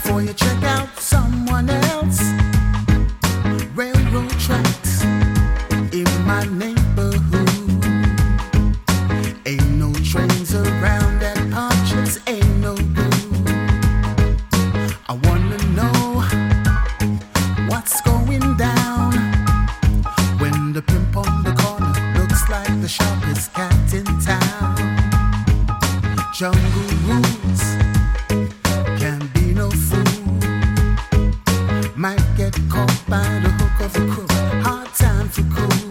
before you check out someone else. Railroad tracks in my neighborhood. Ain't no trains around and arches ain't no good. I wanna know what's going down when the pimp on the corner looks like the sharpest cat in town. Jungle rules, can't be no fool. Might get caught by the hook of the crook. Hard time for cool.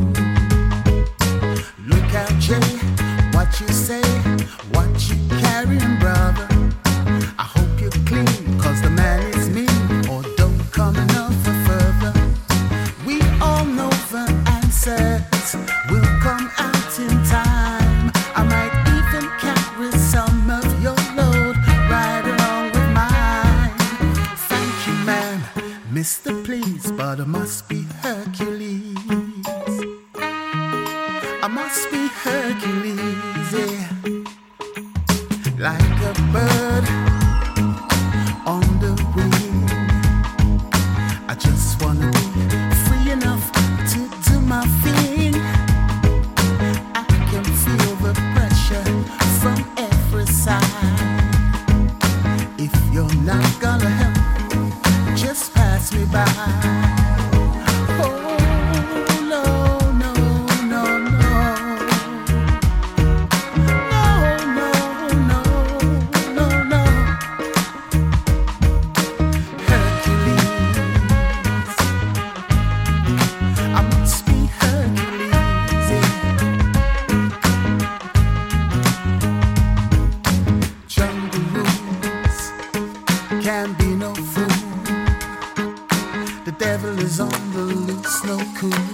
Look out, Jay, what you say, what you carrying, brother. I hope you're clean, cause the man is mean, or don't come no further. We all know the answers will come out in time. I might even carry some of your load right along with mine. Thank you, man, Mr. Please, but I must be Hercules. I must be Hercules, yeah. Like a bird on the wing, I just wanna be free enough to do my thing. I can feel the pressure from every side. If you're not gonna help, just pass me by. Oh, no, no, no, no. No, no, no, no, no. Hercules, I must be Hercules, yeah. Jungle rules, can't be no fool. The devil is on the loose, no cool.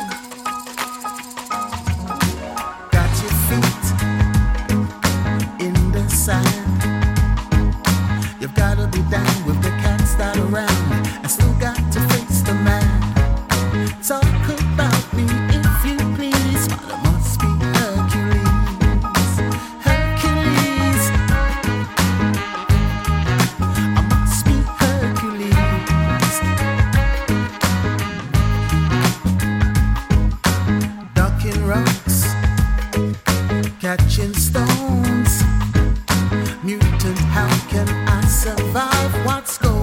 Got your feet in the sand. You've gotta be down with the cats that are around, and still got to face the man. Talk about me if you please, but I must be Hercules. Hercules, I must be Hercules. Ducking rocks, catching stones. Mutant, how can I survive? What's going